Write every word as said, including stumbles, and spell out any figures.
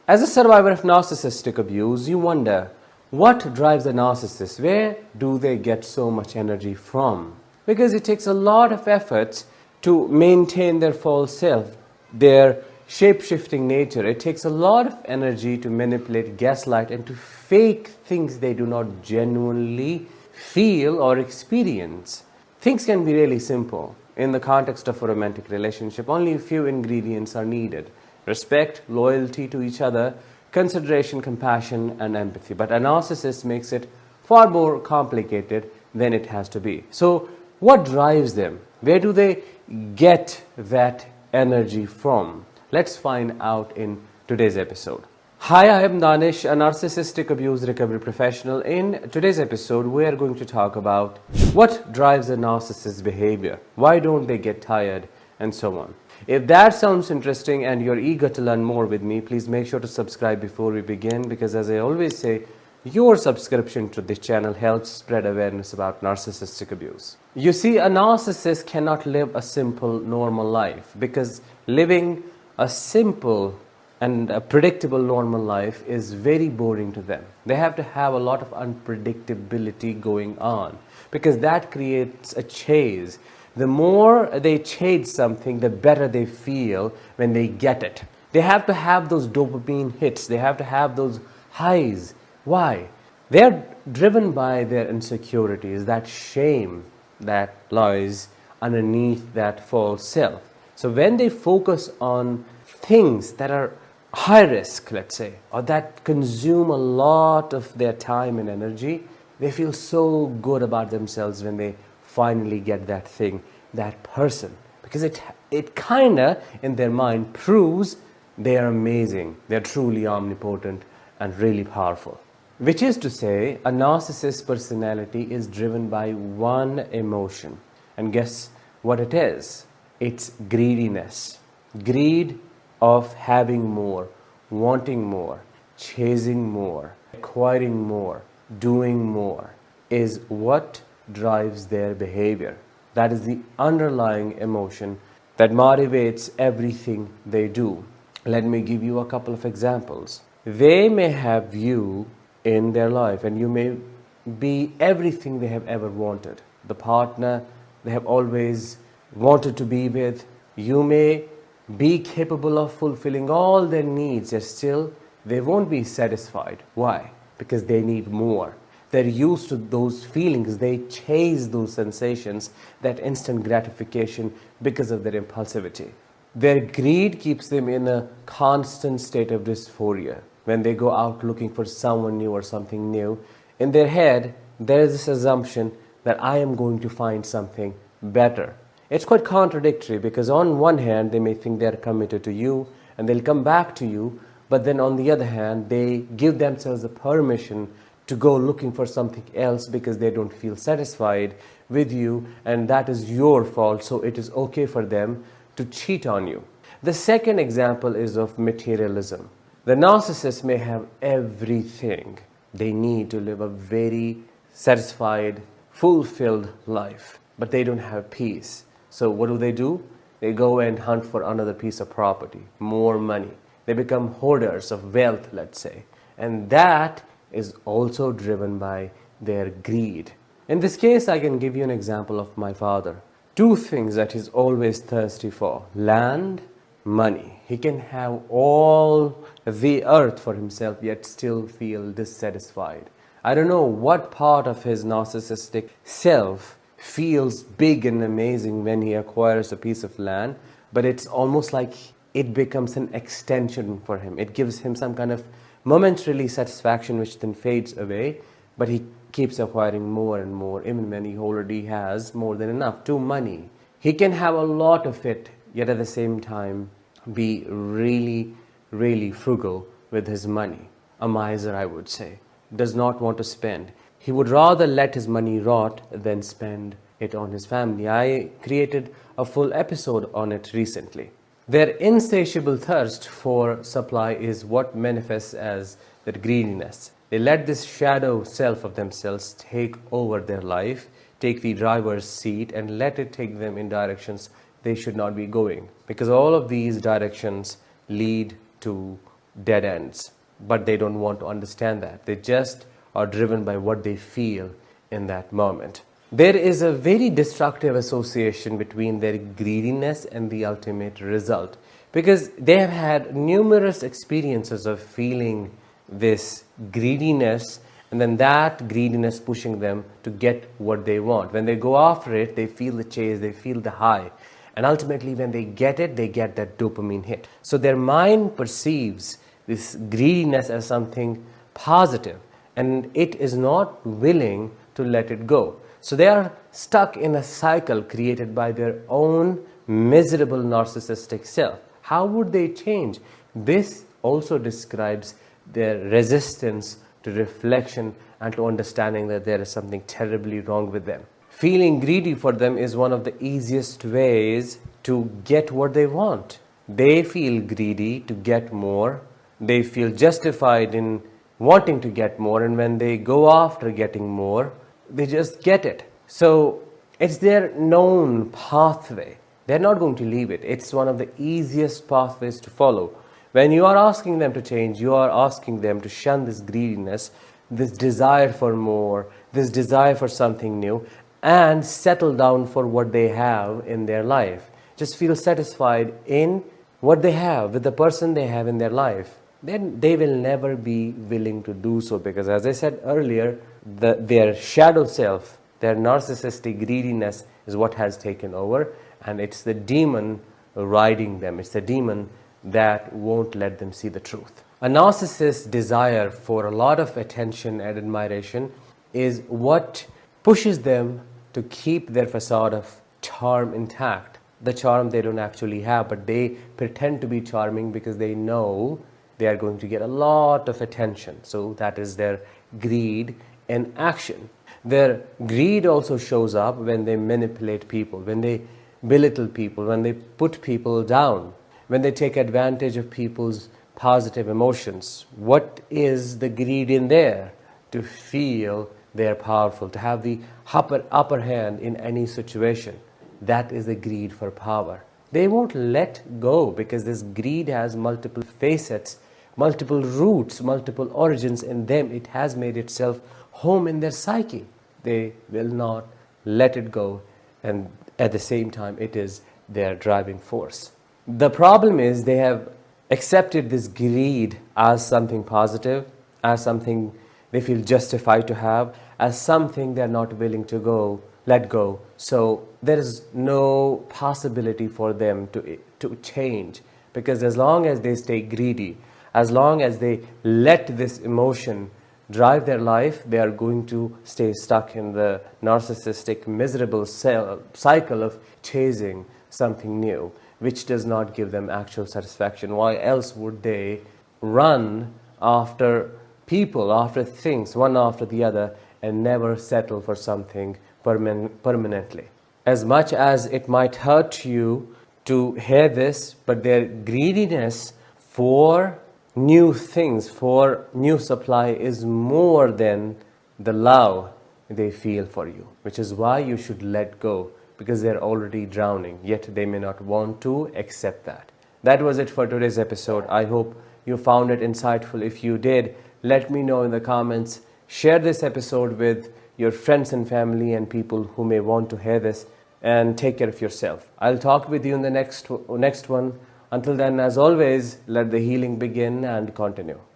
As a survivor of narcissistic abuse, you wonder, what drives a narcissist? Where do they get so much energy from? Because it takes a lot of efforts to maintain their false self, their shape-shifting nature. It takes a lot of energy to manipulate, gaslight, and to fake things they do not genuinely feel or experience. Things can be really simple. In the context of a romantic relationship, only a few ingredients are needed: respect, loyalty to each other, consideration, compassion, and empathy. But a narcissist makes it far more complicated than it has to be. So, what drives them? Where do they get that energy from? Let's find out in today's episode. Hi, I am Danish, a narcissistic abuse recovery professional. In today's episode, we are going to talk about what drives a narcissist's behavior, why don't they get tired, and so on. If that sounds interesting and you're eager to learn more with me, please make sure to subscribe before we begin, because as I always say, your subscription to this channel helps spread awareness about narcissistic abuse. You see, a narcissist cannot live a simple, normal life, because living a simple and a predictable normal life is very boring to them. They have to have a lot of unpredictability going on, because that creates a chase. The more they chase something, the better they feel when they get it. They have to have those dopamine hits. They have to have those highs. Why? They're driven by their insecurities, that shame that lies underneath that false self. So when they focus on things that are high risk, let's say, or that consume a lot of their time and energy, they feel so good about themselves when they finally get that thing, that person, because it it kind of in their mind proves they are amazing, they're truly omnipotent and really powerful. Which is to say, a narcissist's personality is driven by one emotion, and guess what it is? It's greediness. Greed of having more, wanting more, chasing more, acquiring more, doing more is what drives their behavior. That is the underlying emotion that motivates everything they do. Let me give you a couple of examples. They may have you in their life, and you may be everything they have ever wanted. The partner they have always wanted to be with. You may be capable of fulfilling all their needs, yet still they won't be satisfied. Why? Because they need more. They're used to those feelings. They chase those sensations, that instant gratification, because of their impulsivity. Their greed keeps them in a constant state of dysphoria. When they go out looking for someone new or something new, in their head, there is this assumption that I am going to find something better. It's quite contradictory, because on one hand, they may think they're committed to you and they'll come back to you, but then on the other hand, they give themselves the permission to go looking for something else because they don't feel satisfied with you, and that is your fault, so it is okay for them to cheat on you. The second example is of materialism. The narcissist may have everything they need to live a very satisfied, fulfilled life, but they don't have peace. So what do they do? They go and hunt for another piece of property, more money. They become hoarders of wealth, let's say. And that is also driven by their greed. In this case, I can give you an example of my father. Two things that he's always thirsty for: land, money. He can have all the earth for himself, yet still feel dissatisfied. I don't know what part of his narcissistic self feels big and amazing when he acquires a piece of land, but it's almost like it becomes an extension for him. It gives him some kind of momentarily satisfaction, which then fades away, but he keeps acquiring more and more, even when he already has more than enough. To money, he can have a lot of it, yet at the same time be really, really frugal with his money. A miser, I would say. Does not want to spend. He would rather let his money rot than spend it on his family. I created a full episode on it recently. Their insatiable thirst for supply is what manifests as their greediness. They let this shadow self of themselves take over their life, take the driver's seat, and let it take them in directions they should not be going. Because all of these directions lead to dead ends. But they don't want to understand that. They just are driven by what they feel in that moment. There is a very destructive association between their greediness and the ultimate result, because they have had numerous experiences of feeling this greediness, and then that greediness pushing them to get what they want. When they go after it, they feel the chase, they feel the high. And ultimately, when they get it, they get that dopamine hit. So their mind perceives this greediness as something positive, and it is not willing to let it go. So they are stuck in a cycle created by their own miserable narcissistic self. How would they change? This also describes their resistance to reflection and to understanding that there is something terribly wrong with them. Feeling greedy for them is one of the easiest ways to get what they want. They feel greedy to get more. They feel justified in wanting to get more, and when they go after getting more, they just get it. So it's their known pathway. They're not going to leave it. It's one of the easiest pathways to follow. When you are asking them to change, you are asking them to shun this greediness, this desire for more, this desire for something new, and settle down for what they have in their life. Just feel satisfied in what they have, with the person they have in their life. Then they will never be willing to do so, because as I said earlier, the, their shadow self, their narcissistic greediness is what has taken over, and it's the demon riding them. It's the demon that won't let them see the truth. A narcissist's desire for a lot of attention and admiration is what pushes them to keep their facade of charm intact. The charm they don't actually have, but they pretend to be charming because they know they are going to get a lot of attention. So that is their greed in action. Their greed also shows up when they manipulate people, when they belittle people, when they put people down, when they take advantage of people's positive emotions. What is the greed in there? To feel they're powerful, to have the upper, upper hand in any situation. That is the greed for power. They won't let go because this greed has multiple facets, multiple roots, multiple origins in them. It has made itself home in their psyche. They will not let it go, and at the same time it is their driving force. The problem is they have accepted this greed as something positive, as something they feel justified to have, as something they're not willing to go, let go. So there is no possibility for them to, to change, because as long as they stay greedy, as long as they let this emotion drive their life, they are going to stay stuck in the narcissistic, miserable cycle of chasing something new, which does not give them actual satisfaction. Why else would they run after people, after things, one after the other, and never settle for something perman- permanently? As much as it might hurt you to hear this, but their greediness for new things, for new supply, is more than the love they feel for you, which is why you should let go, because they're already drowning, yet they may not want to accept that. That was it for today's episode. I hope you found it insightful. If you did, let me know in the comments. Share this episode with your friends and family and people who may want to hear this, and take care of yourself. I'll talk with you in the next next one. Until then, as always, let the healing begin and continue.